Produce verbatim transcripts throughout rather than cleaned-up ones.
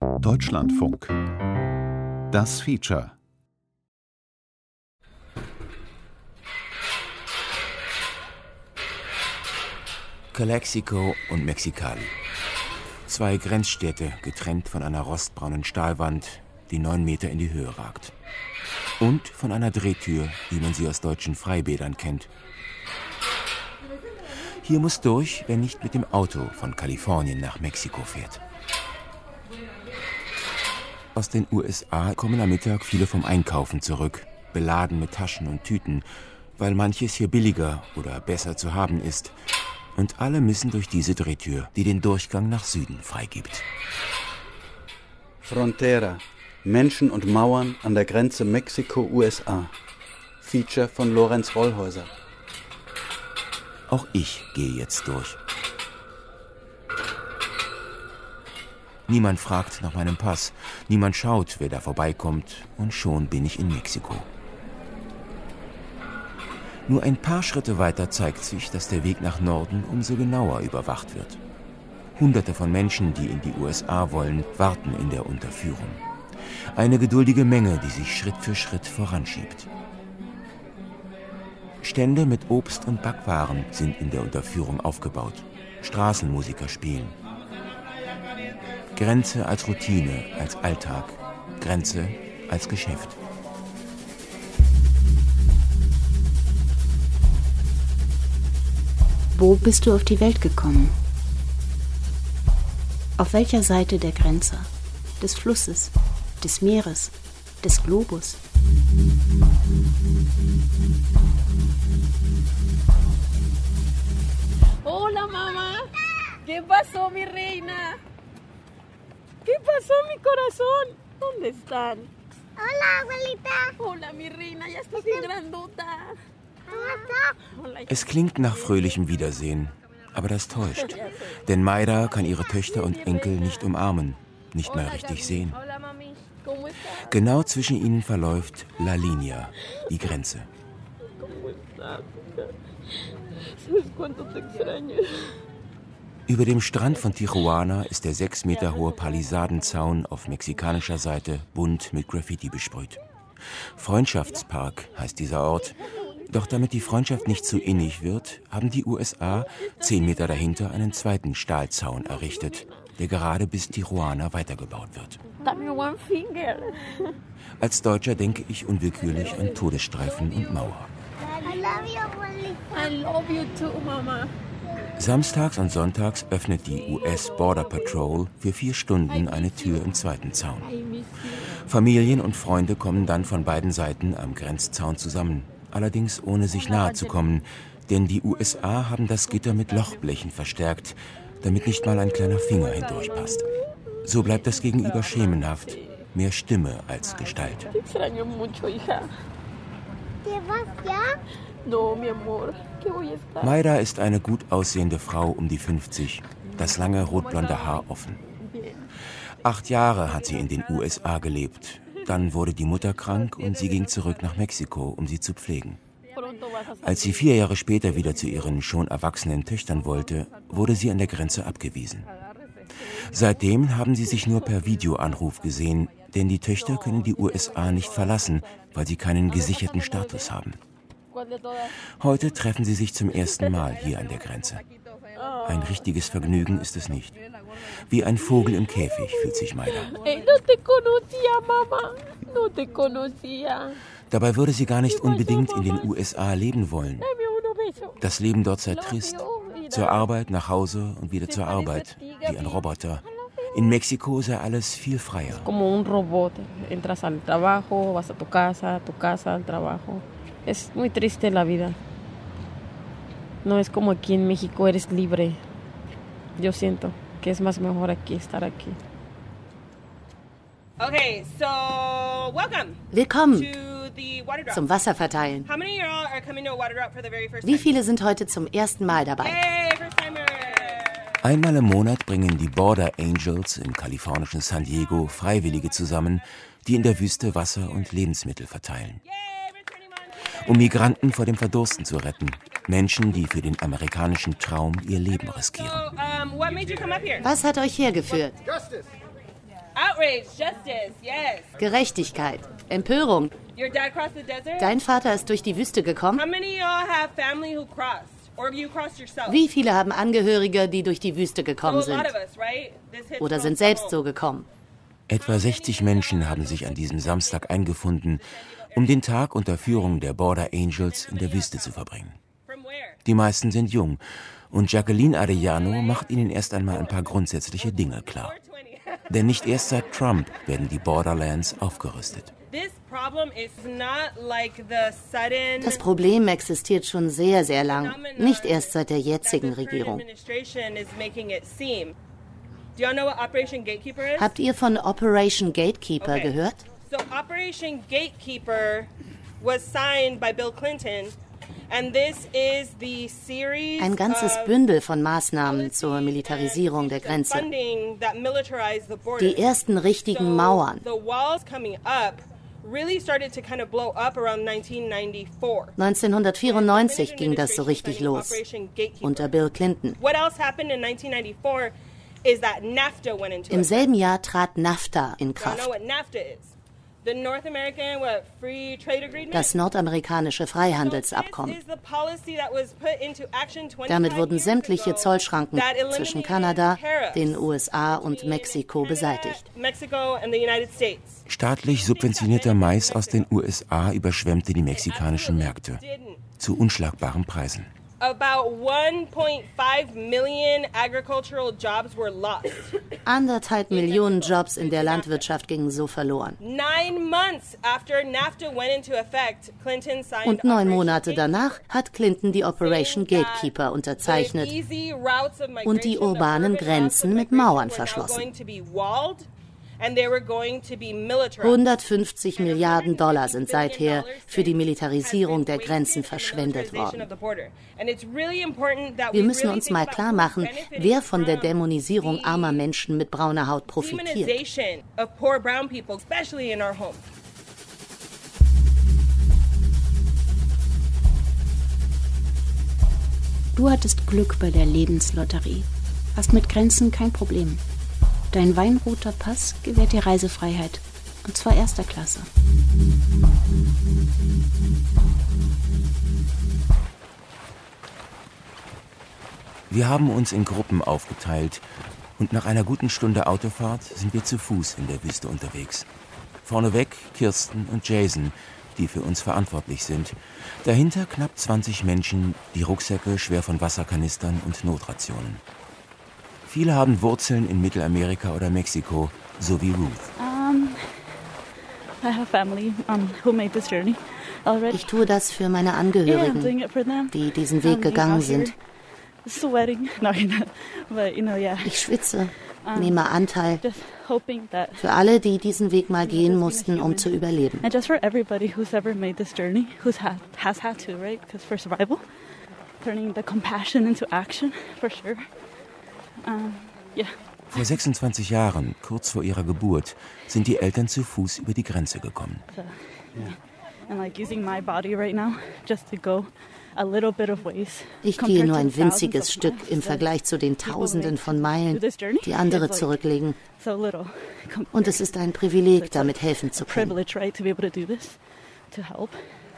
Deutschlandfunk. Das Feature. Calexico und Mexicali. Zwei Grenzstädte, getrennt von einer rostbraunen Stahlwand, die neun Meter in die Höhe ragt. Und von einer Drehtür, wie man sie aus deutschen Freibädern kennt. Hier muss durch, wer nicht mit dem Auto von Kalifornien nach Mexiko fährt. Aus den U S A kommen am Mittag viele vom Einkaufen zurück, beladen mit Taschen und Tüten, weil manches hier billiger oder besser zu haben ist. Und alle müssen durch diese Drehtür, die den Durchgang nach Süden freigibt. Frontera. Menschen und Mauern an der Grenze Mexiko-U S A. Feature von Lorenz Rollhäuser. Auch ich gehe jetzt durch. Niemand fragt nach meinem Pass. Niemand schaut, wer da vorbeikommt. Und schon bin ich in Mexiko. Nur ein paar Schritte weiter zeigt sich, dass der Weg nach Norden umso genauer überwacht wird. Hunderte von Menschen, die in die U S A wollen, warten in der Unterführung. Eine geduldige Menge, die sich Schritt für Schritt voranschiebt. Stände mit Obst und Backwaren sind in der Unterführung aufgebaut. Straßenmusiker spielen. Grenze als Routine, als Alltag. Grenze als Geschäft. Wo bist du auf die Welt gekommen? Auf welcher Seite der Grenze? Des Flusses, des Meeres, des Globus? Hola, Mama. ¿Qué pasó, mi reina? ¿Qué pasó, mi corazón? ¿Dónde están? Hola, abuelita. Hola, mi reina. Ya estás bien grandota. Es klingt nach fröhlichem Wiedersehen, aber das täuscht. Denn Mayra kann ihre Töchter und Enkel nicht umarmen, nicht mal richtig sehen. Genau zwischen ihnen verläuft La Línea, die Grenze. Über dem Strand von Tijuana ist der sechs Meter hohe Palisadenzaun auf mexikanischer Seite bunt mit Graffiti besprüht. Freundschaftspark heißt dieser Ort. Doch damit die Freundschaft nicht zu innig wird, haben die U S A zehn Meter dahinter einen zweiten Stahlzaun errichtet, der gerade bis Tijuana weitergebaut wird. Als Deutscher denke ich unwillkürlich an Todesstreifen und Mauer. I love you, abuelita. I love you too, Mama. Samstags und sonntags öffnet die U S Border Patrol für vier Stunden eine Tür im zweiten Zaun. Familien und Freunde kommen dann von beiden Seiten am Grenzzaun zusammen, allerdings ohne sich nahe zu kommen, denn die U S A haben das Gitter mit Lochblechen verstärkt, damit nicht mal ein kleiner Finger hindurchpasst. So bleibt das Gegenüber schemenhaft, mehr Stimme als Gestalt. Mayra ist eine gut aussehende Frau um die fünfzig, das lange rotblonde Haar offen. Acht Jahre hat sie in den U S A gelebt. Dann wurde die Mutter krank und sie ging zurück nach Mexiko, um sie zu pflegen. Als sie vier Jahre später wieder zu ihren schon erwachsenen Töchtern wollte, wurde sie an der Grenze abgewiesen. Seitdem haben sie sich nur per Videoanruf gesehen, denn die Töchter können die U S A nicht verlassen, weil sie keinen gesicherten Status haben. Heute treffen sie sich zum ersten Mal hier an der Grenze. Ein richtiges Vergnügen ist es nicht. Wie ein Vogel im Käfig fühlt sich Mayra. Dabei würde sie gar nicht unbedingt in den U S A leben wollen. Das Leben dort sei trist. Zur Arbeit, nach Hause und wieder zur Arbeit, wie ein Roboter. In Mexiko sei alles viel freier. Como un robot. Entras al trabajo, vas a tu casa, tu casa, al trabajo. Es muy triste la vida. No es como aquí en México, eres libre. Yo siento que es más mejor aquí, estar aquí. Okay, so welcome. Willkommen to the water drop. zum Wasserverteilen. How many of y'all are coming to a water drop for the very first time? Wie viele sind heute zum ersten Mal dabei? Yay, first timers. Einmal im Monat bringen die Border Angels im kalifornischen San Diego Freiwillige zusammen, die in der Wüste Wasser und Lebensmittel verteilen. Um Migranten vor dem Verdursten zu retten. Menschen, die für den amerikanischen Traum ihr Leben riskieren. So, um, what made you come up here? Was hat euch hergeführt? Outrage, justice, yes. Gerechtigkeit, Empörung. Your dad crossed the desert? Dein Vater ist durch die Wüste gekommen? How many of y'all have family who crossed? Or have you crossed yourself? Wie viele haben Angehörige, die durch die Wüste gekommen So a lot sind? of us, right? This hits Oder close sind to selbst home. so gekommen? Etwa sechzig Menschen haben sich an diesem Samstag eingefunden, um den Tag unter Führung der Border Angels in der Wüste zu verbringen. From where? Die meisten sind jung und Jacqueline Arellano macht ihnen erst einmal ein paar grundsätzliche Dinge klar. Denn nicht erst seit Trump werden die Borderlands aufgerüstet. This problem is not like the sudden Das Problem existiert schon sehr, sehr lang. Nicht erst seit der jetzigen that the current Regierung. administration is making it seem. Do y'all know what Operation Gatekeeper is? Habt ihr von Operation Gatekeeper Okay. gehört? So Operation Gatekeeper was signed by Bill Clinton, and this is the series Ein ganzes of Bündel von Maßnahmen zur Militarisierung der Grenze. funding that militarized the border. Die ersten richtigen So Mauern. The walls coming up really started to kind of blow up around nineteen ninety-four. neunzehnhundertvierundneunzig ging das so richtig los, unter Bill Clinton. What else happened in nineteen ninety-four is that NAFTA went into Im effect. selben Jahr trat NAFTA in Do you know Kraft, what NAFTA is? The North American what, Free Trade Agreement? das nordamerikanische Freihandelsabkommen. So this is the policy that was put into action twenty-five Damit wurden years sämtliche ago Zollschranken that eliminated zwischen Kanada, tariffs den U S A und Mexiko between Canada, beseitigt. Mexico and the United States. Staatlich subventionierter Mais aus den U S A überschwemmte die mexikanischen Märkte zu unschlagbaren Preisen. About one point five million agricultural jobs were lost. Anderthalb Millionen Jobs in der Landwirtschaft gingen so verloren. Nine months after NAFTA went into effect, Clinton signed Und neun Operation Monate danach hat Clinton die Operation Gatekeeper unterzeichnet the easy routes of migration, und die the urbanen urban Grenzen routes of mit Mauern migration were now verschlossen. going to be walled and they were going to be militarized. hundertfünfzig Milliarden Dollar sind seither für die Militarisierung der Grenzen verschwendet worden. Wir müssen uns mal klar machen, wer von der Dämonisierung armer Menschen mit brauner Haut profitiert. Du hattest Glück bei der Lebenslotterie. Hast mit Grenzen kein Problem. Dein weinroter Pass gewährt dir Reisefreiheit. Und zwar erster Klasse. Wir haben uns in Gruppen aufgeteilt und nach einer guten Stunde Autofahrt sind wir zu Fuß in der Wüste unterwegs. Vorneweg Kirsten und Jason, die für uns verantwortlich sind. Dahinter knapp zwanzig Menschen, die Rucksäcke schwer von Wasserkanistern und Notrationen. Viele haben Wurzeln in Mittelamerika oder Mexiko, so wie Ruth. Um, I have family um, who made this journey already. Ich tue das für meine Yeah, I'm doing Angehörigen, it for them. die diesen Weg Um, gegangen out here, sind. Sweating, no, you know, but you know, yeah. Ich schwitze, nehme Anteil. Just hoping that, Für alle, die diesen Weg mal gehen mussten, um zu überleben. and just for everybody who's ever made this journey, who's had has had to, right? Because for survival, turning the compassion into action, for sure. Um, yeah. Vor sechsundzwanzig Jahren, kurz vor ihrer Geburt, sind die Eltern zu Fuß über die Grenze gekommen. So, and like using my body right now just to go a little bit of ways. Ich compared gehe nur to ein the thousands winziges of Stück miles im that Vergleich zu den people Tausenden make von to Meilen, do this journey. die andere It's like zurücklegen. so little. Und es ist ein Privileg, damit helfen zu können. Privilege, right, to be able to do this, to help.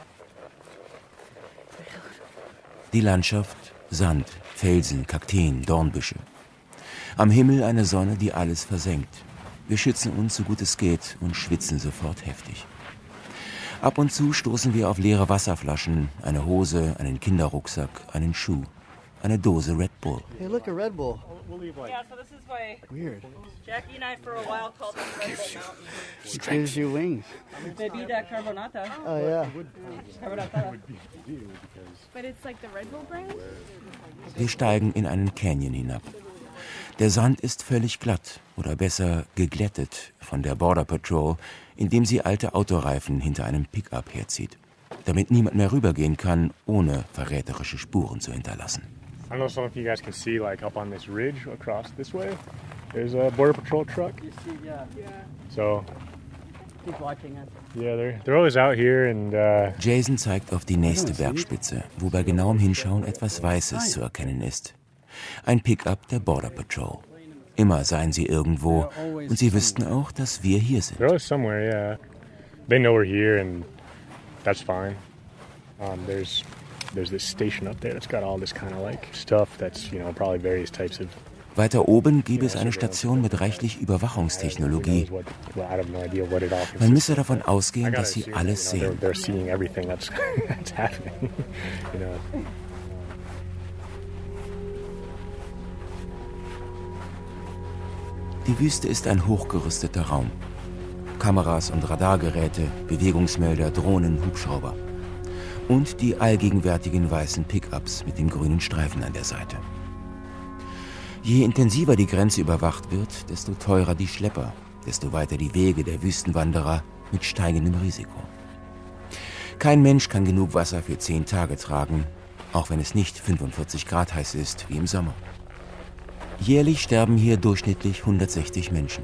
Die Landschaft, Sand, Felsen, Kakteen, Dornbüsche. Am Himmel eine Sonne, die alles versenkt. Wir schützen uns, so gut es geht, und schwitzen sofort heftig. Ab und zu stoßen wir auf leere Wasserflaschen, eine Hose, einen Kinderrucksack, einen Schuh, eine Dose Red Bull. Hey, look, a Red Bull. Yeah, so this is why Weird. Jackie and I for a while called this Red Bull Mountain. It gives you wings. Bebida carbonata. Oh, yeah. Carbonata. But it's like the Red Bull brand? Wir steigen in einen Canyon hinab. Der Sand ist völlig glatt, oder besser geglättet von der Border Patrol, indem sie alte Autoreifen hinter einem Pickup herzieht, damit niemand mehr rübergehen kann, ohne verräterische Spuren zu hinterlassen. I don't know some of you guys can see, like up on this ridge across this way, there's a Border Patrol truck. You see, yeah. Yeah. So, Keep watching us. yeah, they're, they're always out here and... Uh, Jason zeigt auf die nächste Bergspitze, wo bei genauem Hinschauen etwas Weißes zu erkennen ist. Ein Pickup der Border Patrol. Immer seien sie irgendwo. Und sie wüssten auch, dass wir hier sind. They're always somewhere, yeah. They know we're here and that's fine. Um, there's there's this station up there that's got all this kind of like stuff that's, you know, probably various types of. Weiter oben gäbe es eine Station mit reichlich Überwachungstechnologie. Man müsse davon ausgehen, dass sie alles sehen. Die Wüste ist ein hochgerüsteter Raum. Kameras und Radargeräte, Bewegungsmelder, Drohnen, Hubschrauber. Und die allgegenwärtigen weißen Pickups mit dem grünen Streifen an der Seite. Je intensiver die Grenze überwacht wird, desto teurer die Schlepper, desto weiter die Wege der Wüstenwanderer mit steigendem Risiko. Kein Mensch kann genug Wasser für zehn Tage tragen, auch wenn es nicht fünfundvierzig Grad heiß ist wie im Sommer. Jährlich sterben hier durchschnittlich hundertsechzig Menschen.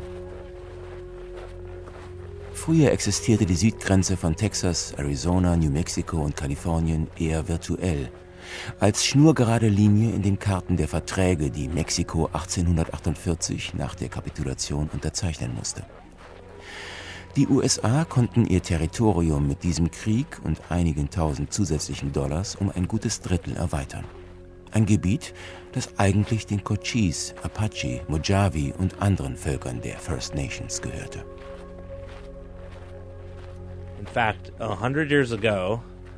Früher existierte die Südgrenze von Texas, Arizona, New Mexico und Kalifornien eher virtuell, als schnurgerade Linie in den Karten der Verträge, die Mexiko achtzehnhundertachtundvierzig nach der Kapitulation unterzeichnen musste. Die U S A konnten ihr Territorium mit diesem Krieg und einigen tausend zusätzlichen Dollars um ein gutes Drittel erweitern. Ein Gebiet, das eigentlich den Cochise, Apache, Mojave und anderen Völkern der First Nations gehörte. In fact, a hundred years ago,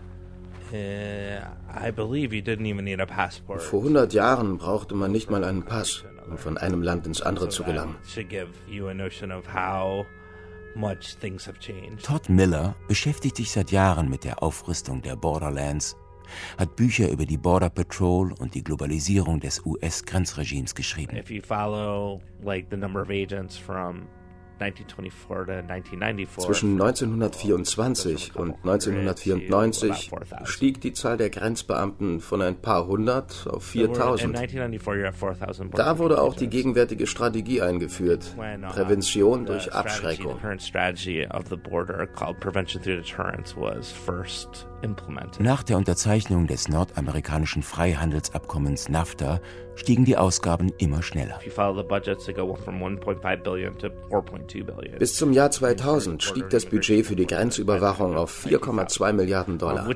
I believe you didn't even need a passport. Vor hundert Jahren brauchte man nicht mal einen Pass, um von einem Land ins andere zu gelangen. Todd Miller beschäftigt sich seit Jahren mit der Aufrüstung der Borderlands, hat Bücher über die Border Patrol und die Globalisierung des U S-Grenzregimes geschrieben. If you follow like the number of agents from Zwischen neunzehnhundertvierundzwanzig und neunzehnhundertvierundneunzig stieg die Zahl der Grenzbeamten von ein paar hundert auf viertausend. Da wurde auch die gegenwärtige Strategie eingeführt, Prävention durch Abschreckung. Nach der Unterzeichnung des nordamerikanischen Freihandelsabkommens NAFTA stiegen die Ausgaben immer schneller. Bis zum Jahr zweitausend stieg das Budget für die Grenzüberwachung auf vier Komma zwei Milliarden Dollar.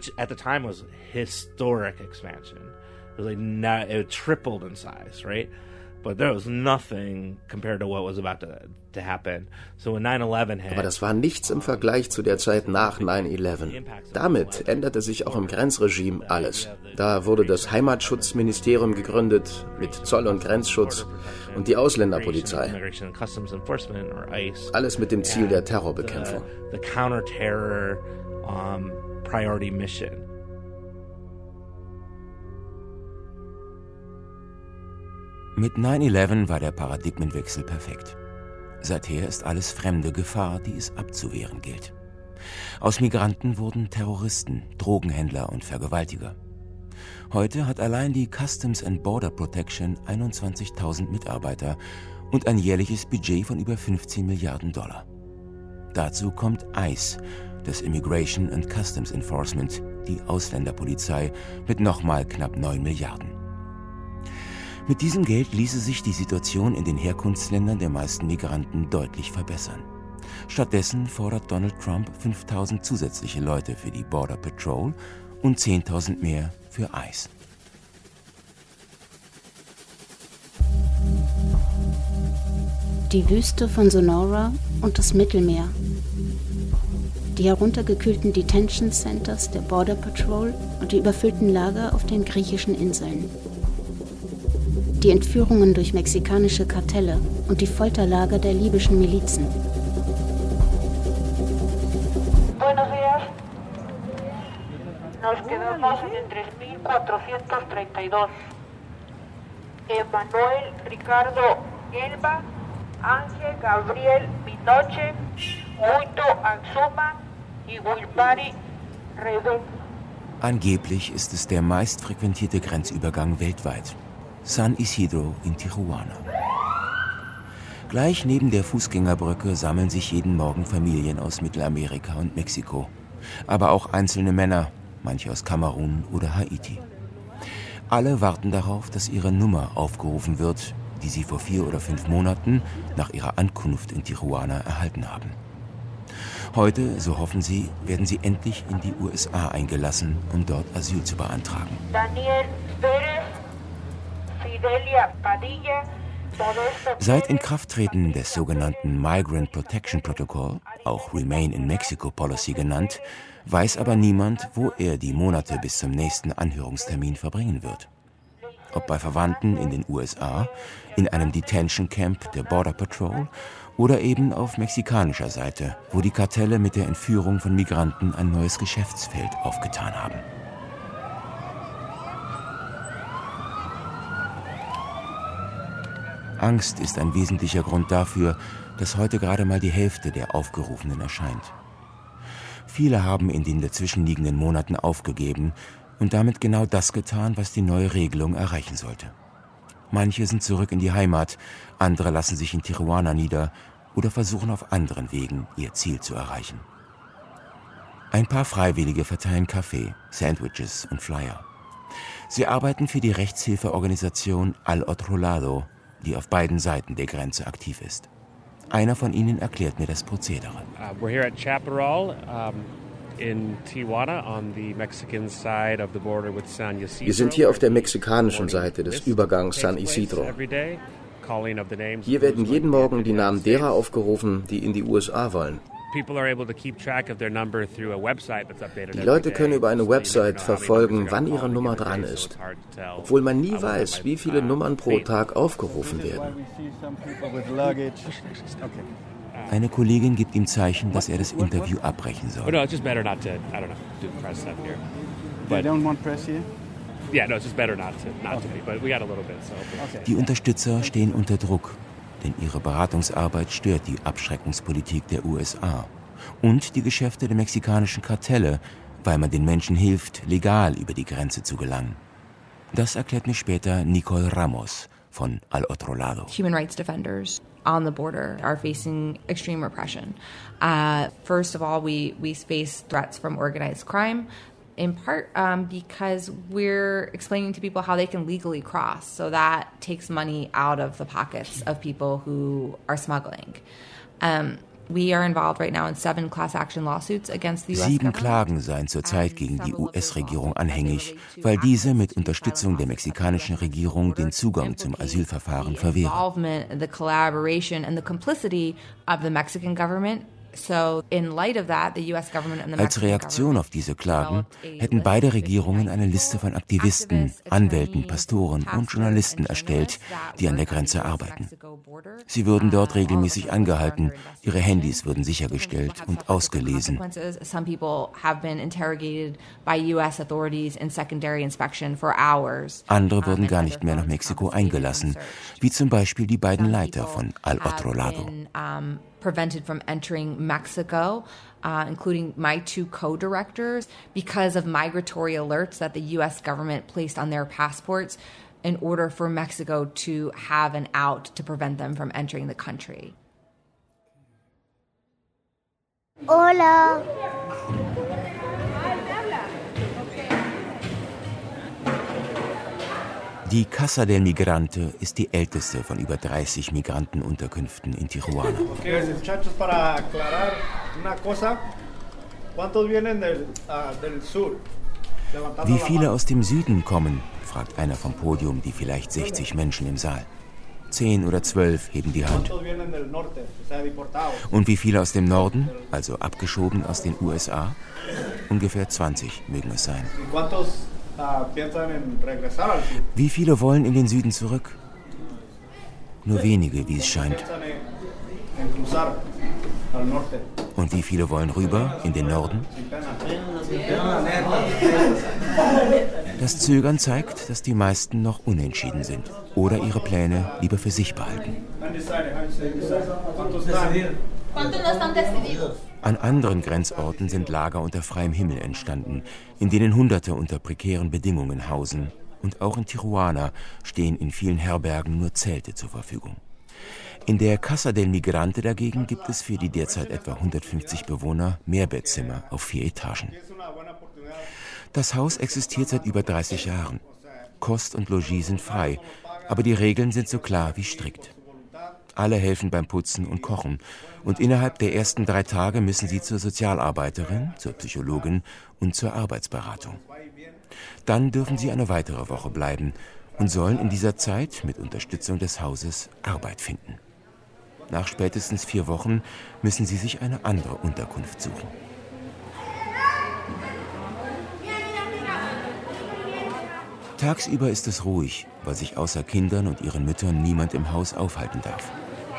But there was nothing compared to what was about to, to happen. So when nine eleven hit, aber das war nichts im Vergleich zu der Zeit nach nine eleven. Damit änderte sich auch im Grenzregime alles. Da wurde das Heimatschutzministerium gegründet mit Zoll- und Grenzschutz und die Ausländerpolizei. Alles mit dem Ziel der Terrorbekämpfung. The, the counter-terror um, priority mission. Mit nine eleven war der Paradigmenwechsel perfekt. Seither ist alles fremde Gefahr, die es abzuwehren gilt. Aus Migranten wurden Terroristen, Drogenhändler und Vergewaltiger. Heute hat allein die Customs and Border Protection einundzwanzigtausend Mitarbeiter und ein jährliches Budget von über fünfzehn Milliarden Dollar. Dazu kommt ICE, das Immigration and Customs Enforcement, die Ausländerpolizei, mit nochmal knapp neun Milliarden. Mit diesem Geld ließe sich die Situation in den Herkunftsländern der meisten Migranten deutlich verbessern. Stattdessen fordert Donald Trump fünftausend zusätzliche Leute für die Border Patrol und zehntausend mehr für ICE. Die Wüste von Sonora und das Mittelmeer. Die heruntergekühlten Detention Centers der Border Patrol und die überfüllten Lager auf den griechischen Inseln. Die Entführungen durch mexikanische Kartelle und die Folterlager der libyschen Milizen. Buenos días. Nos quedamos en tres mil cuatrocientos treinta y dos. Emanuel Ricardo Elba, Ángel Gabriel Minoche, Muito Anzuma y Wilbari Reben. Angeblich ist es der meistfrequentierte Grenzübergang weltweit. San Isidro in Tijuana. Gleich neben der Fußgängerbrücke sammeln sich jeden Morgen Familien aus Mittelamerika und Mexiko. Aber auch einzelne Männer, manche aus Kamerun oder Haiti. Alle warten darauf, dass ihre Nummer aufgerufen wird, die sie vor vier oder fünf Monaten nach ihrer Ankunft in Tijuana erhalten haben. Heute, so hoffen sie, werden sie endlich in die U S A eingelassen, um dort Asyl zu beantragen. Daniel Pérez, Fidelia Padilla. Seit Inkrafttreten des sogenannten Migrant Protection Protocol, auch Remain in Mexico Policy genannt, weiß aber niemand, wo er die Monate bis zum nächsten Anhörungstermin verbringen wird. Ob bei Verwandten in den U S A, in einem Detention Camp der Border Patrol oder eben auf mexikanischer Seite, wo die Kartelle mit der Entführung von Migranten ein neues Geschäftsfeld aufgetan haben. Angst ist ein wesentlicher Grund dafür, dass heute gerade mal die Hälfte der Aufgerufenen erscheint. Viele haben in den dazwischenliegenden Monaten aufgegeben und damit genau das getan, was die neue Regelung erreichen sollte. Manche sind zurück in die Heimat, andere lassen sich in Tijuana nieder oder versuchen auf anderen Wegen ihr Ziel zu erreichen. Ein paar Freiwillige verteilen Kaffee, Sandwiches und Flyer. Sie arbeiten für die Rechtshilfeorganisation Al Otro Lado, die auf beiden Seiten der Grenze aktiv ist. Einer von ihnen erklärt mir das Prozedere. Uh, we're here at Chaparral, um, in Tijuana on the Mexican side of the border with San Ysidro. Wir sind hier auf der mexikanischen Seite des Übergangs San Ysidro. Hier werden jeden Morgen die Namen derer aufgerufen, die in die U S A wollen. Die Leute können über eine Website verfolgen, wann ihre Nummer dran ist, obwohl man nie weiß, wie viele Nummern pro Tag aufgerufen werden. Eine Kollegin gibt ihm Zeichen, dass er das Interview abbrechen soll. Die Unterstützer stehen unter Druck, denn ihre Beratungsarbeit stört die Abschreckungspolitik der U S A und die Geschäfte der mexikanischen Kartelle, weil man den Menschen hilft, legal über die Grenze zu gelangen. Das erklärt mir später Nicole Ramos von Al Otro Lado. Human rights defenders on the border are facing extreme repression. Uh, first of all, we, we face threats from organized crime. In part um, because we're explaining to people how they can legally cross. So that takes money out of the pockets of people who are smuggling. Um, we are involved right now in seven class action lawsuits against the U S Sieben Klagen seien zurzeit gegen die U S-Regierung anhängig, weil diese mit Unterstützung der mexikanischen Regierung den Zugang zum Asylverfahren verwehren. The collaboration and the complicity of the Mexican government. Als Reaktion auf diese Klagen hätten beide Regierungen eine Liste von Aktivisten, Anwälten, Pastoren und Journalisten erstellt, die an der Grenze arbeiten. Sie würden dort regelmäßig angehalten, ihre Handys würden sichergestellt und ausgelesen. Andere wurden gar nicht mehr nach Mexiko eingelassen, wie zum Beispiel die beiden Leiter von Al Otro Lado. Prevented from entering Mexico, uh, including my two co-directors, because of migratory alerts that the U S government placed on their passports in order for Mexico to have an out to prevent them from entering the country. Hola. Die Casa del Migrante ist die älteste von über dreißig Migrantenunterkünften in Tijuana. Okay, muchachos, para aclarar una cosa. ¿Cuántos vienen del, uh, del sur? Wie viele aus dem Süden kommen, fragt einer vom Podium die vielleicht sechzig Menschen im Saal. Zehn oder zwölf heben die Hand. Und wie viele aus dem Norden, also abgeschoben aus den U S A? Ungefähr zwanzig mögen es sein. Wie viele wollen in den Süden zurück? Nur wenige, wie es scheint. Und wie viele wollen rüber in den Norden? Das Zögern zeigt, dass die meisten noch unentschieden sind oder ihre Pläne lieber für sich behalten. An anderen Grenzorten sind Lager unter freiem Himmel entstanden, in denen Hunderte unter prekären Bedingungen hausen. Und auch in Tijuana stehen in vielen Herbergen nur Zelte zur Verfügung. In der Casa del Migrante dagegen gibt es für die derzeit etwa hundertfünfzig Bewohner Mehrbettzimmer auf vier Etagen. Das Haus existiert seit über dreißig Jahren. Kost und Logis sind frei, Aber die Regeln sind so klar wie strikt. Alle helfen beim Putzen und Kochen. Und innerhalb der ersten drei Tage müssen sie zur Sozialarbeiterin, zur Psychologin und zur Arbeitsberatung. Dann dürfen sie eine weitere Woche bleiben und sollen in dieser Zeit mit Unterstützung des Hauses Arbeit finden. Nach spätestens vier Wochen müssen sie sich eine andere Unterkunft suchen. Tagsüber ist es ruhig, weil sich außer Kindern und ihren Müttern niemand im Haus aufhalten darf.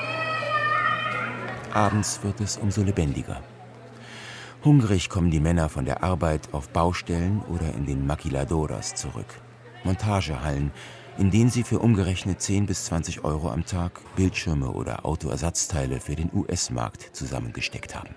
Abends wird es umso lebendiger. Hungrig kommen die Männer von der Arbeit auf Baustellen oder in den Maquiladoras zurück. Montagehallen, in denen sie für umgerechnet zehn bis zwanzig Euro am Tag Bildschirme oder Autoersatzteile für den U S-Markt zusammengesteckt haben.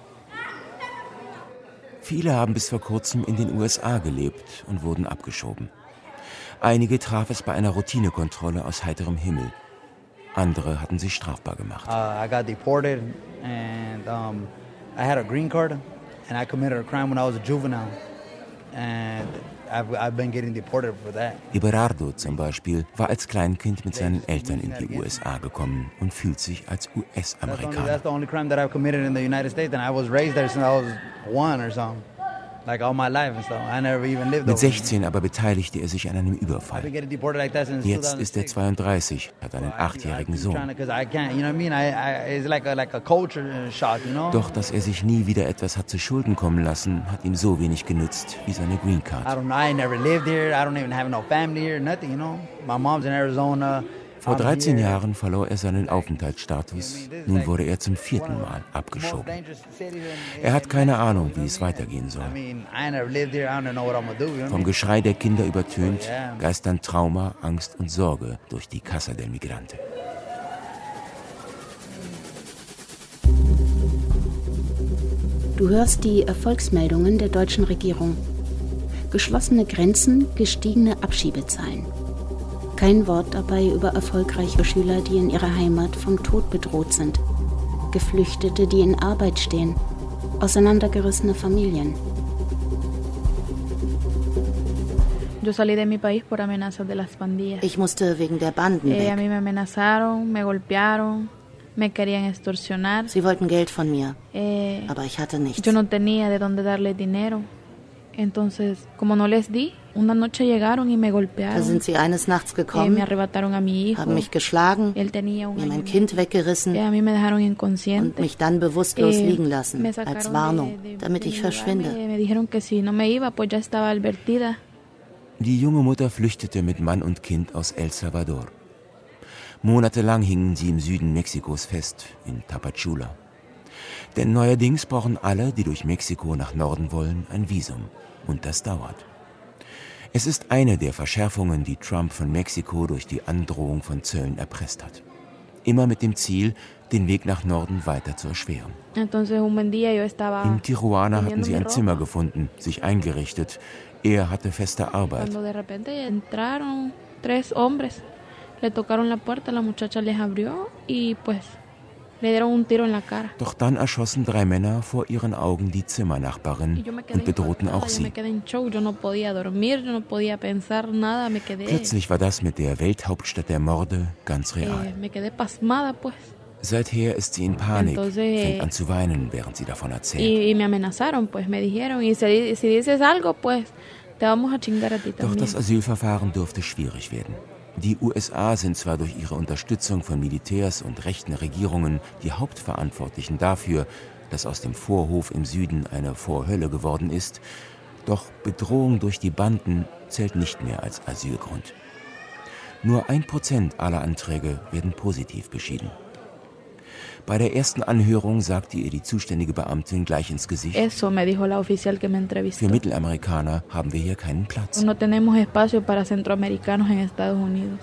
Viele haben bis vor kurzem in den U S A gelebt und wurden abgeschoben. Einige traf es bei einer Routinekontrolle aus heiterem Himmel. Andere hatten sich strafbar gemacht. Uh, I got deported and um, I had a green card and I committed a crime when I was a juvenile and I've, I've been getting deported for that. Everardo zum Beispiel war als Kleinkind mit seinen Eltern in die U S A gekommen und fühlt sich als U S-Amerikaner. That's the only crime that I've committed in the United States and I was raised there since I was one or something. Like all my life and stuff. I never even lived Mit sechzehn aber beteiligte er sich an einem Überfall. Jetzt ist er zweiunddreißig, hat einen achtjährigen Sohn. Doch dass er sich nie wieder etwas hat zu Schulden kommen lassen, hat ihm so wenig genützt wie seine Green Card. Vor dreizehn Jahren verlor er seinen Aufenthaltsstatus. Nun wurde er zum vierten Mal abgeschoben. Er hat keine Ahnung, wie es weitergehen soll. Vom Geschrei der Kinder übertönt, geistern Trauma, Angst und Sorge durch die Casa del Migrante. Du hörst die Erfolgsmeldungen der deutschen Regierung. Geschlossene Grenzen, gestiegene Abschiebezahlen. Kein Wort dabei über erfolgreiche Schüler, die in ihrer Heimat vom Tod bedroht sind. Geflüchtete, die in Arbeit stehen. Auseinandergerissene Familien. Ich musste wegen der Banden weg. Sie wollten Geld von mir, aber ich hatte nichts. Entonces, como no les di, una noche llegaron y me golpearon. Da sind sie eines Nachts gekommen, me arrebataron a mi hijo. Haben mich geschlagen, Él tenía un mir mein Kind weggerissen a mí me dejaron inconsciente. Und mich dann bewusstlos eh, liegen lassen, als Warnung, de, de, damit ich verschwinde. Me dijeron que si no me iba, pues ya estaba advertida. Die junge Mutter flüchtete mit Mann und Kind aus El Salvador. Monatelang hingen sie im Süden Mexikos fest, in Tapachula. Denn neuerdings brauchen alle, die durch Mexiko nach Norden wollen, ein Visum. Und das dauert. Es ist eine der Verschärfungen, die Trump von Mexiko durch die Androhung von Zöllen erpresst hat. Immer mit dem Ziel, den Weg nach Norden weiter zu erschweren. In Tijuana hatten sie ein Zimmer gefunden, sich eingerichtet. Er hatte feste Arbeit. Doch dann erschossen drei Männer vor ihren Augen die Zimmernachbarin und bedrohten auch sie. Plötzlich war das mit der Welthauptstadt der Morde ganz real. Seither ist sie in Panik, fängt an zu weinen, während sie davon erzählt. Doch das Asylverfahren dürfte schwierig werden. Die U S A sind zwar durch ihre Unterstützung von Militärs und rechten Regierungen die Hauptverantwortlichen dafür, dass aus dem Vorhof im Süden eine Vorhölle geworden ist, doch Bedrohung durch die Banden zählt nicht mehr als Asylgrund. Nur ein Prozent aller Anträge werden positiv beschieden. Bei der ersten Anhörung sagte ihr die zuständige Beamtin gleich ins Gesicht: Eso me dijo la oficial que me entrevistó. Für Mittelamerikaner haben wir hier keinen Platz. No tenemos espacio para centroamericanos en Estados Unidos.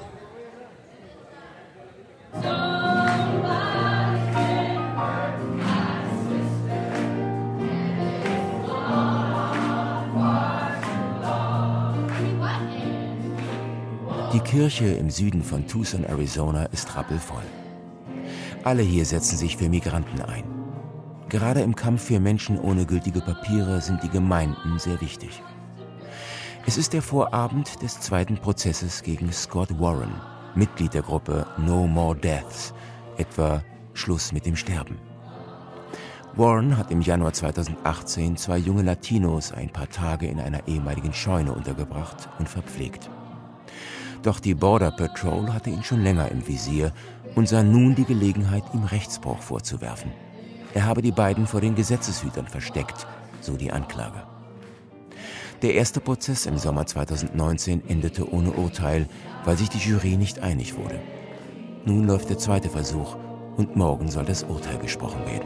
Die Kirche im Süden von Tucson, Arizona, ist rappelvoll. Alle hier setzen sich für Migranten ein. Gerade im Kampf für Menschen ohne gültige Papiere sind die Gemeinden sehr wichtig. Es ist der Vorabend des zweiten Prozesses gegen Scott Warren, Mitglied der Gruppe No More Deaths, etwa Schluss mit dem Sterben. Warren hat im Januar zweitausendachtzehn zwei junge Latinos ein paar Tage in einer ehemaligen Scheune untergebracht und verpflegt. Doch die Border Patrol hatte ihn schon länger im Visier und sah nun die Gelegenheit, ihm Rechtsbruch vorzuwerfen. Er habe die beiden vor den Gesetzeshütern versteckt, so die Anklage. Der erste Prozess im Sommer zweitausendneunzehn endete ohne Urteil, weil sich die Jury nicht einig wurde. Nun läuft der zweite Versuch und morgen soll das Urteil gesprochen werden.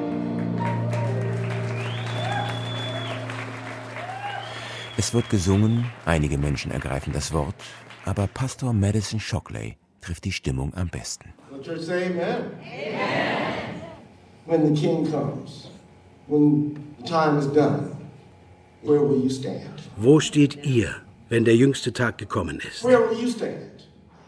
Es wird gesungen, einige Menschen ergreifen das Wort, aber Pastor Madison Shockley trifft die Stimmung am besten. The church say amen. Amen. When the king comes, when the time is done, where will you stand? Wo steht ihr, wenn der jüngste Tag gekommen ist? Where will you stand?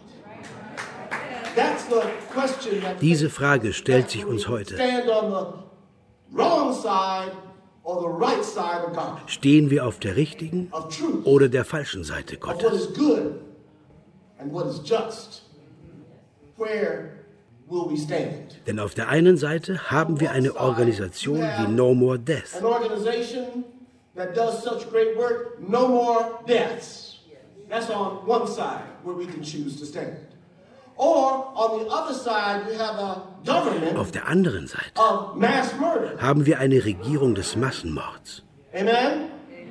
That's the question that Diese Frage stellt sich uns heute. Stand on the wrong side or the right side of God. Stehen wir auf der richtigen oder der falschen Seite Of what Gottes? is good and what is just. Where will we stand? Denn auf der einen Seite haben wir eine Organisation wie No More Death. An organization that does such great work, no more deaths. That's on one side where we can choose to stand. Or on the other side, we have a government Auf der anderen Seite of mass murder. haben wir eine Regierung des Massenmords. Amen?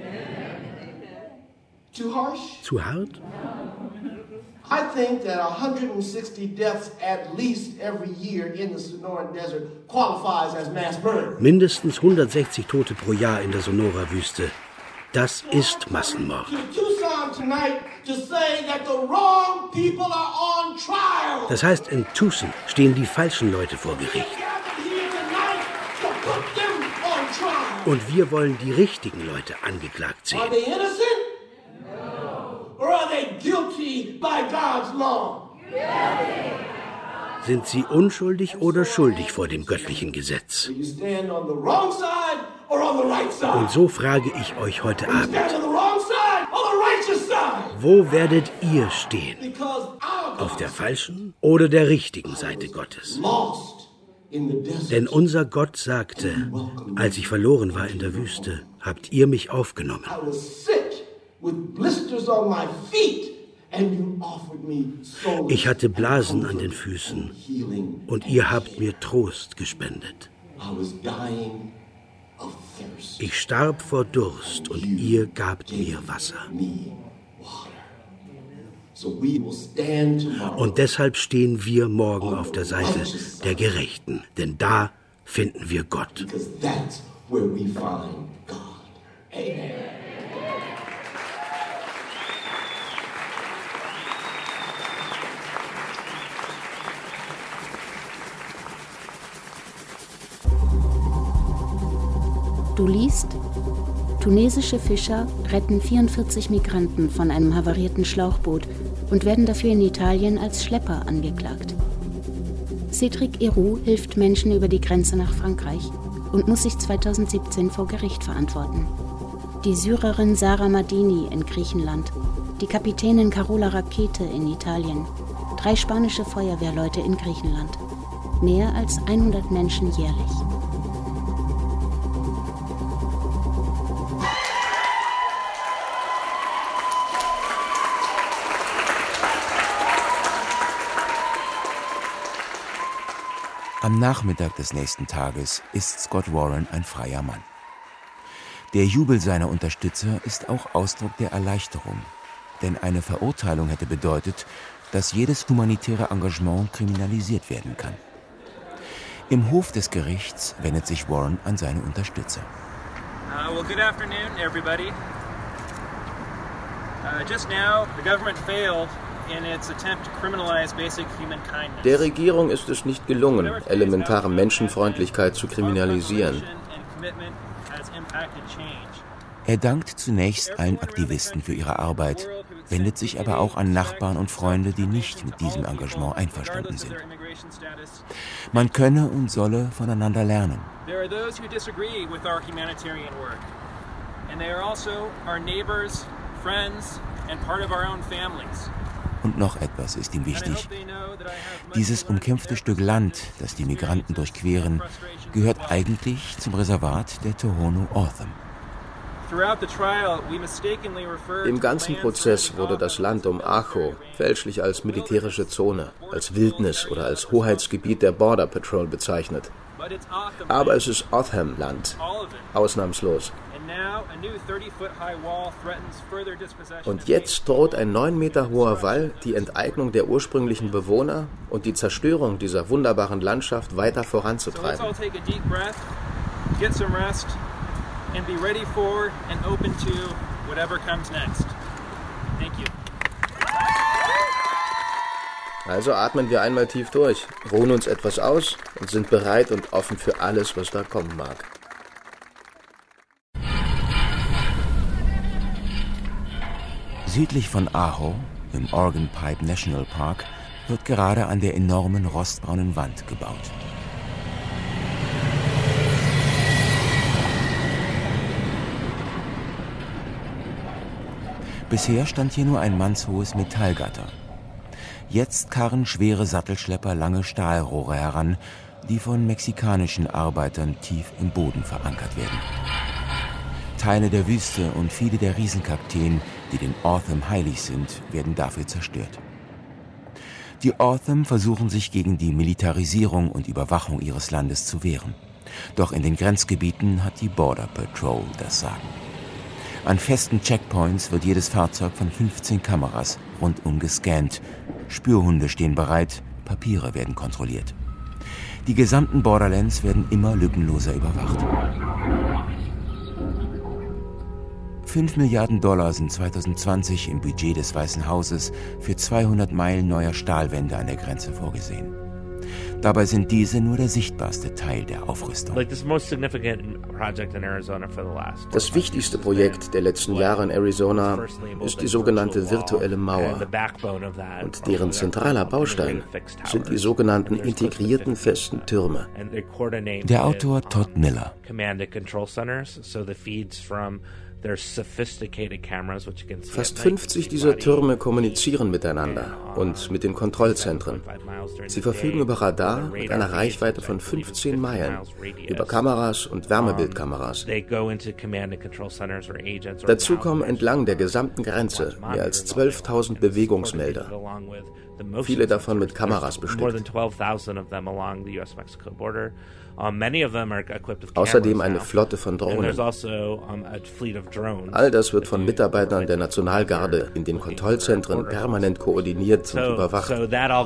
Too harsh? Zu hart? I think that one hundred sixty deaths at least every year in the Sonoran Desert qualifies as mass murder. Mindestens hundertsechzig Tote pro Jahr in der Sonora-Wüste. Das ist Massenmord. To Tucson tonight to say that the wrong people are on trial. Das heißt, in Tucson stehen die falschen Leute vor Gericht. Here tonight to put them on trial. Und wir wollen die richtigen Leute angeklagt sehen. Are they innocent? No. Or are they guilty by God's law? Sind sie unschuldig oder schuldig vor dem göttlichen Gesetz? Do you stand on the wrong side or on the right side? Und so frage ich euch heute Do you Abend, stand on the wrong side or the righteous side? wo werdet ihr stehen? Because our Auf der falschen oder der richtigen Seite Gottes? lost in the desert. Denn unser Gott sagte, als ich verloren war in der Wüste, habt ihr mich aufgenommen. I was sick with blisters on my feet and you offered me solace. Ich hatte Blasen an den Füßen und ihr habt mir Trost gespendet. I was dying of thirst. Ich starb vor Durst und ihr gabt mir Wasser. So we will stand tomorrow. Und deshalb stehen wir morgen auf der Seite der Gerechten, denn da finden wir Gott. Because that's where we find God. Amen. Du liest, tunesische Fischer retten vierundvierzig Migranten von einem havarierten Schlauchboot und werden dafür in Italien als Schlepper angeklagt. Cédric Héroux hilft Menschen über die Grenze nach Frankreich und muss sich zweitausendsiebzehn vor Gericht verantworten. Die Syrerin Sara Madini in Griechenland, die Kapitänin Carola Rackete in Italien, drei spanische Feuerwehrleute in Griechenland. Mehr als hundert Menschen jährlich. Am Nachmittag des nächsten Tages ist Scott Warren ein freier Mann. Der Jubel seiner Unterstützer ist auch Ausdruck der Erleichterung, denn eine Verurteilung hätte bedeutet, dass jedes humanitäre Engagement kriminalisiert werden kann. Im Hof des Gerichts wendet sich Warren an seine Unterstützer. Uh, well, good afternoon, everybody. Uh, just now, the government failed in its attempt to criminalize basic human kindness. Der Regierung ist es nicht gelungen, elementare Menschenfreundlichkeit zu kriminalisieren. Er dankt zunächst allen Aktivisten für ihre Arbeit, wendet sich aber auch an Nachbarn und Freunde, die nicht mit diesem Engagement einverstanden sind. Man könne und solle voneinander lernen. There are those who disagree with our humanitarian work, and they are also our neighbors, friends, and part of our own families. Und noch etwas ist ihm wichtig. Dieses umkämpfte Stück Land, das die Migranten durchqueren, gehört eigentlich zum Reservat der Tohono O'odham. Im ganzen Prozess wurde das Land um Acho fälschlich als militärische Zone, als Wildnis oder als Hoheitsgebiet der Border Patrol bezeichnet. Aber es ist O'odham-Land, ausnahmslos. Und jetzt droht ein neun Meter hoher Wall die Enteignung der ursprünglichen Bewohner und die Zerstörung dieser wunderbaren Landschaft weiter voranzutreiben. And be ready for and open to whatever comes next. Thank you. Also atmen wir einmal tief durch, ruhen uns etwas aus und sind bereit und offen für alles, was da kommen mag. Südlich von Ajo, im Organ Pipe National Park, wird gerade an der enormen rostbraunen Wand gebaut. Bisher stand hier nur ein mannshohes Metallgatter. Jetzt karren schwere Sattelschlepper lange Stahlrohre heran, die von mexikanischen Arbeitern tief im Boden verankert werden. Teile der Wüste und viele der Riesenkakteen, die den O'odham heilig sind, werden dafür zerstört. Die O'odham versuchen sich gegen die Militarisierung und Überwachung ihres Landes zu wehren. Doch in den Grenzgebieten hat die Border Patrol das Sagen. An festen Checkpoints wird jedes Fahrzeug von fünfzehn Kameras rundum gescannt. Spürhunde stehen bereit, Papiere werden kontrolliert. Die gesamten Borderlands werden immer lückenloser überwacht. Fünf Milliarden Dollar sind zweitausendzwanzig im Budget des Weißen Hauses für zweihundert Meilen neuer Stahlwände an der Grenze vorgesehen. Dabei sind diese nur der sichtbarste Teil der Aufrüstung. Das wichtigste Projekt der letzten Jahre in Arizona ist die sogenannte virtuelle Mauer. Und deren zentraler Baustein sind die sogenannten integrierten festen Türme. Der Autor Todd Miller. Fast fünfzig dieser Türme kommunizieren miteinander und mit den Kontrollzentren. Sie verfügen über Radar mit einer Reichweite von fünfzehn Meilen, über Kameras und Wärmebildkameras. Dazu kommen entlang der gesamten Grenze mehr als zwölftausend Bewegungsmelder. Viele davon mit Kameras bestückt. Außerdem eine Flotte von Drohnen. All das wird von Mitarbeitern der Nationalgarde in den Kontrollzentren permanent koordiniert und überwacht.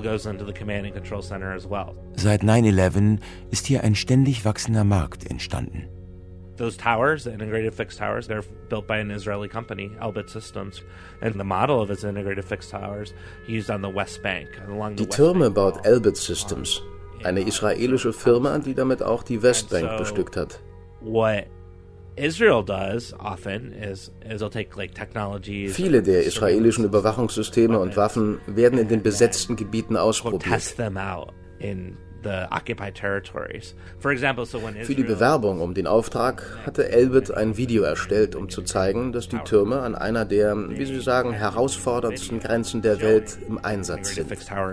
Seit nine eleven ist hier ein ständig wachsender Markt entstanden. Those towers, the integrated fixed towers, they're built by an Israeli company, Elbit Systems, and the model of its integrated fixed towers used on the West Bank. Along the Die Türme baut Elbit Systems, eine israelische Firma, die damit auch die Westbank bestückt hat. What Israel does often is, is they'll take like technologies. Viele der israelischen Überwachungssysteme und Waffen werden in den besetzten Gebieten ausprobiert. Test them out in the occupied territories. For example, so when Für die Bewerbung um den Auftrag hatte Elbit ein Video erstellt, um zu zeigen, dass die Türme an einer der, wie Sie sagen, herausforderndsten Grenzen der Welt im Einsatz sind.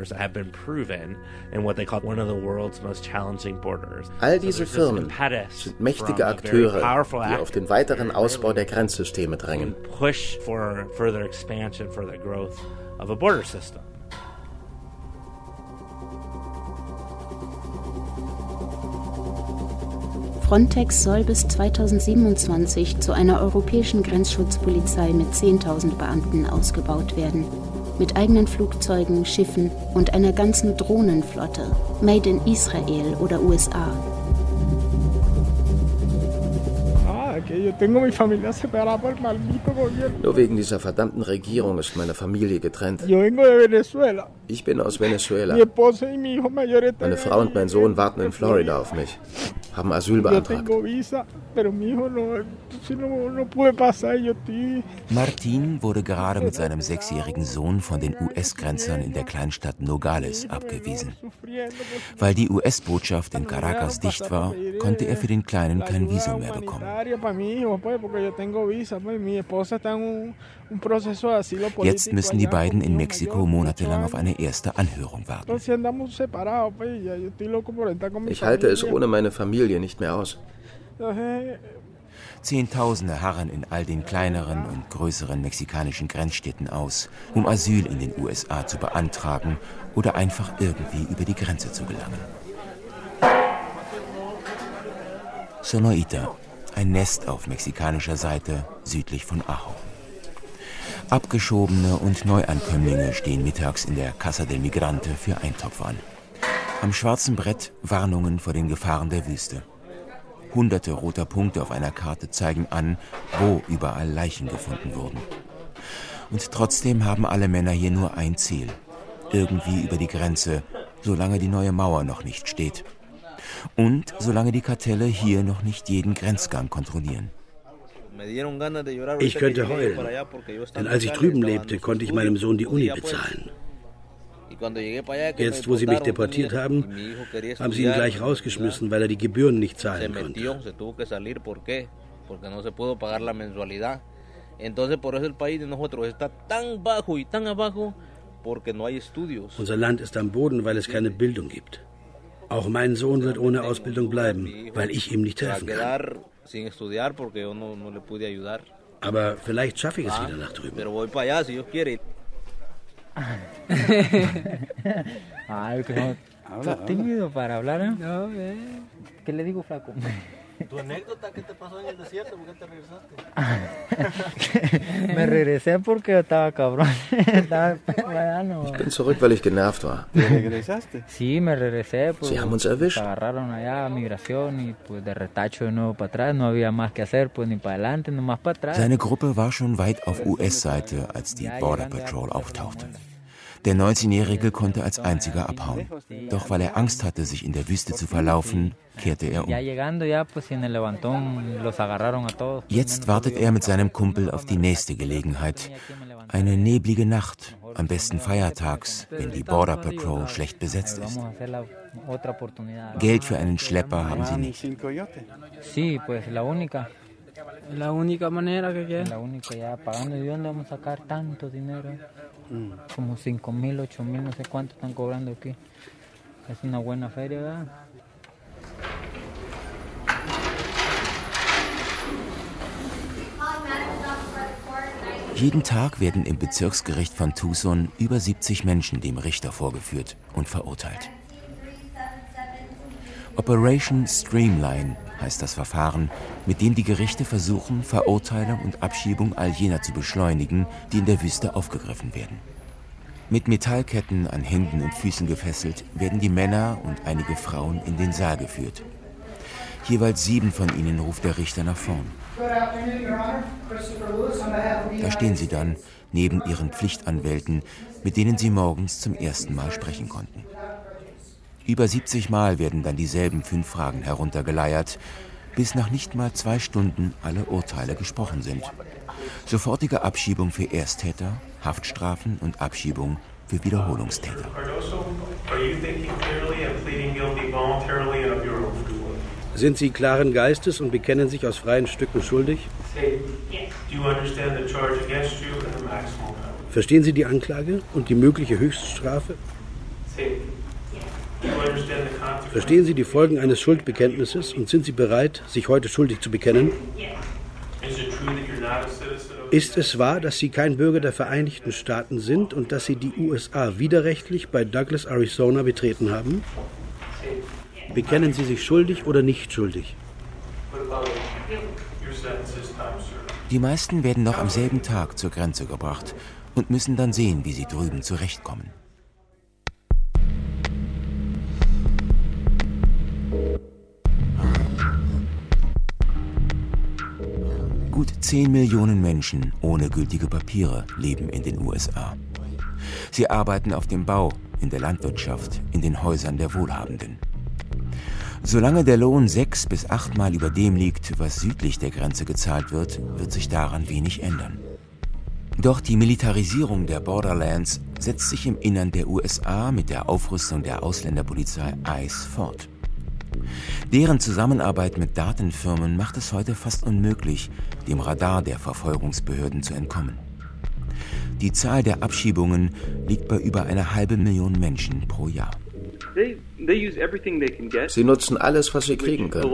All diese Firmen sind mächtige Akteure, die auf den weiteren Ausbau der Grenzsysteme drängen. Push for further expansion, further growth of a border system. Frontex soll bis zweitausendsiebenundzwanzig zu einer europäischen Grenzschutzpolizei mit zehntausend Beamten ausgebaut werden. Mit eigenen Flugzeugen, Schiffen und einer ganzen Drohnenflotte. Made in Israel oder U S A. Nur wegen dieser verdammten Regierung ist meine Familie getrennt. Ich bin aus Venezuela. Meine Frau und mein Sohn warten in Florida auf mich, haben Asyl beantragt. Martin wurde gerade mit seinem sechsjährigen Sohn von den U S-Grenzern in der Kleinstadt Nogales abgewiesen. Weil die U S-Botschaft in Caracas dicht war, konnte er für den Kleinen kein Visum mehr bekommen. Jetzt müssen die beiden in Mexiko monatelang auf eine erste Anhörung warten. Ich halte es ohne meine Familie nicht mehr aus. Zehntausende harren in all den kleineren und größeren mexikanischen Grenzstädten aus, um Asyl in den U S A zu beantragen oder einfach irgendwie über die Grenze zu gelangen. Sonoita, ein Nest auf mexikanischer Seite südlich von Ajo. Abgeschobene und Neuankömmlinge stehen mittags in der Casa del Migrante für Eintopf an. Am schwarzen Brett Warnungen vor den Gefahren der Wüste. Hunderte roter Punkte auf einer Karte zeigen an, wo überall Leichen gefunden wurden. Und trotzdem haben alle Männer hier nur ein Ziel: irgendwie über die Grenze, solange die neue Mauer noch nicht steht. Und solange die Kartelle hier noch nicht jeden Grenzgang kontrollieren. Ich könnte heulen, denn als ich drüben lebte, konnte ich meinem Sohn die Uni bezahlen. Jetzt, wo sie mich deportiert haben, haben sie ihn gleich rausgeschmissen, weil er die Gebühren nicht zahlen konnte. Unser Land ist am Boden, weil es keine Bildung gibt. Auch mein Sohn wird ohne Ausbildung bleiben, weil ich ihm nicht helfen kann. Aber vielleicht schaffe ich es wieder nach drüben. ¿Estás tímido para hablar? No, eh. ¿Qué le digo, flaco? ¿Tu anécdota qué te pasó en el desierto? ¿Por qué te regresaste? Me regresé porque estaba cabrón. Estaba Ich bin zurück, weil ich genervt war. Sí, me regresé. Sie haben uns erwischt. Agarraron allá migración y pues de retacho de nuevo para atrás. No había más que hacer, pues ni para adelante, no más para atrás. Seine Gruppe war schon weit auf U S-Seite, als die Border Patrol auftauchte. Der neunzehnjährige konnte als einziger abhauen. Doch weil er Angst hatte, sich in der Wüste zu verlaufen, kehrte er um. Jetzt wartet er mit seinem Kumpel auf die nächste Gelegenheit. Eine neblige Nacht, am besten feiertags, wenn die Border Patrol schlecht besetzt ist. Geld für einen Schlepper haben sie nicht. La única manera que queda. La única, ya pagando. ¿De dónde vamos a sacar tanto dinero? Mm. Como cinco mil, ocho mil, no sé cuánto están cobrando aquí. Es una buena feria, ¿verdad? Jeden Tag werden im Bezirksgericht von Tucson über siebzig Menschen dem Richter vorgeführt und verurteilt. Operation Streamline heißt das Verfahren, mit dem die Gerichte versuchen, Verurteilung und Abschiebung all jener zu beschleunigen, die in der Wüste aufgegriffen werden. Mit Metallketten an Händen und Füßen gefesselt werden die Männer und einige Frauen in den Saal geführt. Jeweils sieben von ihnen ruft der Richter nach vorn. Da stehen sie dann, neben ihren Pflichtanwälten, mit denen sie morgens zum ersten Mal sprechen konnten. Über siebzig Mal werden dann dieselben fünf Fragen heruntergeleiert, bis nach nicht mal zwei Stunden alle Urteile gesprochen sind. Sofortige Abschiebung für Ersttäter, Haftstrafen und Abschiebung für Wiederholungstäter. Sind Sie klaren Geistes und bekennen sich aus freien Stücken schuldig? Verstehen Sie die Anklage und die mögliche Höchststrafe? Verstehen Sie die Folgen eines Schuldbekenntnisses und sind Sie bereit, sich heute schuldig zu bekennen? Ist es wahr, dass Sie kein Bürger der Vereinigten Staaten sind und dass Sie die U S A widerrechtlich bei Douglas, Arizona betreten haben? Bekennen Sie sich schuldig oder nicht schuldig? Die meisten werden noch am selben Tag zur Grenze gebracht und müssen dann sehen, wie sie drüben zurechtkommen. Gut zehn Millionen Menschen ohne gültige Papiere leben in den U S A. Sie arbeiten auf dem Bau, in der Landwirtschaft, in den Häusern der Wohlhabenden. Solange der Lohn sechs bis achtmal über dem liegt, was südlich der Grenze gezahlt wird, wird sich daran wenig ändern. Doch die Militarisierung der Borderlands setzt sich im Innern der U S A mit der Aufrüstung der Ausländerpolizei ICE fort. Deren Zusammenarbeit mit Datenfirmen macht es heute fast unmöglich, dem Radar der Verfolgungsbehörden zu entkommen. Die Zahl der Abschiebungen liegt bei über einer halben Million Menschen pro Jahr. Sie nutzen alles, was sie kriegen können.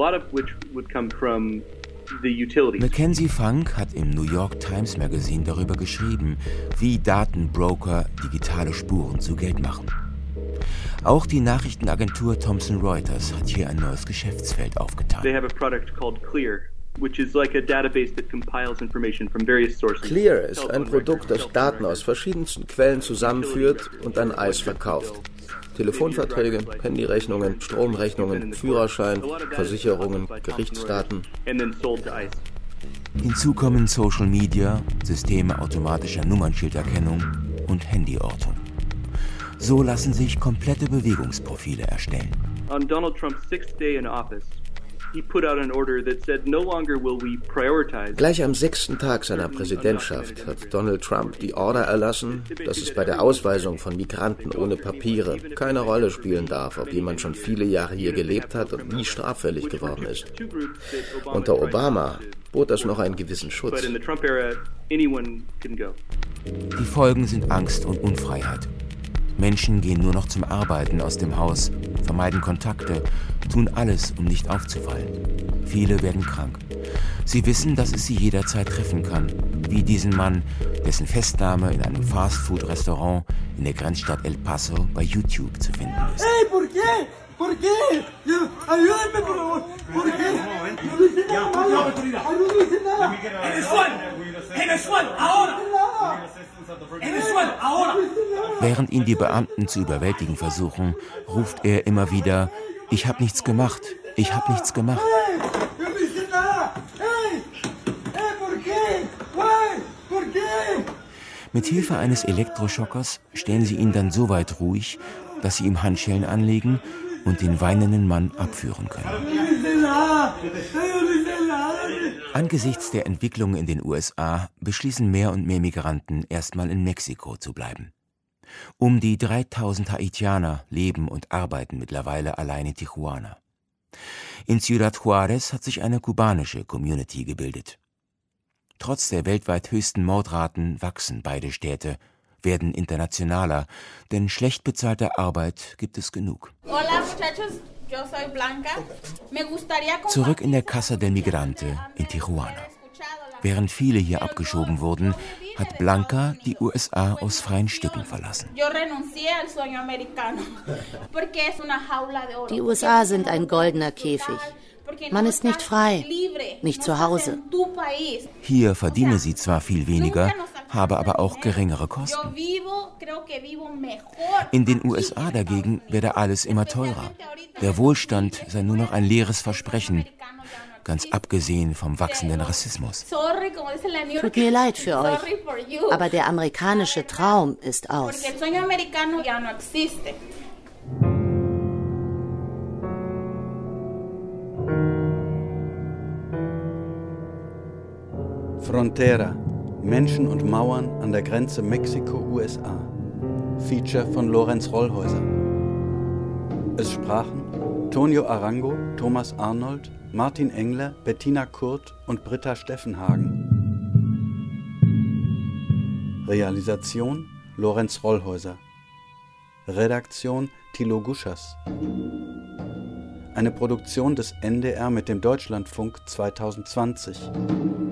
Mackenzie Funk hat im New York Times Magazine darüber geschrieben, wie Datenbroker digitale Spuren zu Geld machen. Auch die Nachrichtenagentur Thomson Reuters hat hier ein neues Geschäftsfeld aufgetan. They have a product called Clear, which is like a database that compiles information from various sources. Clear ist ein Produkt, das Daten aus verschiedensten Quellen zusammenführt und an ICE verkauft. Telefonverträge, Handyrechnungen, Stromrechnungen, Führerschein, Versicherungen, Gerichtsdaten. Hinzu kommen Social Media, Systeme automatischer Nummernschilderkennung und Handyortung. So lassen sich komplette Bewegungsprofile erstellen. On Donald Trump's sixth day in office, he put out an order that said no longer will we prioritize. Gleich am sechsten Tag seiner Präsidentschaft hat Donald Trump die Order erlassen, dass es bei der Ausweisung von Migranten ohne Papiere keine Rolle spielen darf, ob jemand schon viele Jahre hier gelebt hat und nie straffällig geworden ist. Unter Obama bot das noch einen gewissen Schutz. Die Folgen sind Angst und Unfreiheit. Menschen gehen nur noch zum Arbeiten aus dem Haus, vermeiden Kontakte, tun alles, um nicht aufzufallen. Viele werden krank. Sie wissen, dass es sie jederzeit treffen kann, wie diesen Mann, dessen Festnahme in einem Fastfood-Restaurant in der Grenzstadt El Paso bei YouTube zu finden ist. Hey, ¿por qué? ¿Por qué? Ayúdame, por favor. ¿Por qué? No lo hice nada malo. No lo hice nada. En el suelo. En el suelo. Ahora. En el suelo. Ahora. Während ihn die Beamten zu überwältigen versuchen, ruft er immer wieder: Ich hab nichts gemacht. Ich hab nichts gemacht. No lo hice nada. Hey. Hey, ¿por qué? Why? ¿Por qué? Mit Hilfe eines Elektroschockers stellen sie ihn dann so weit ruhig, dass sie ihm Handschellen anlegen und den weinenden Mann abführen können. Angesichts der Entwicklung in den U S A beschließen mehr und mehr Migranten, erstmal in Mexiko zu bleiben. Um die dreitausend Haitianer leben und arbeiten mittlerweile allein in Tijuana. In Ciudad Juárez hat sich eine kubanische Community gebildet. Trotz der weltweit höchsten Mordraten wachsen beide Städte, werden internationaler, denn schlecht bezahlte Arbeit gibt es genug. Zurück in der Casa del Migrante in Tijuana. Während viele hier abgeschoben wurden, hat Blanca die U S A aus freien Stücken verlassen. Die U S A sind ein goldener Käfig. Man ist nicht frei, nicht zu Hause. Hier verdiene sie zwar viel weniger, habe aber auch geringere Kosten. In den U S A dagegen werde alles immer teurer. Der Wohlstand sei nur noch ein leeres Versprechen, ganz abgesehen vom wachsenden Rassismus. Tut mir leid für euch, aber der amerikanische Traum ist aus. Frontera, Menschen und Mauern an der Grenze Mexiko-U S A. Feature von Lorenz Rollhäuser. Es sprachen Tonio Arango, Thomas Arnold, Martin Engler, Bettina Kurt und Britta Steffenhagen. Realisation Lorenz Rollhäuser. Redaktion Thilo Guschas. Eine Produktion des N D R mit dem Deutschlandfunk zweitausendzwanzig.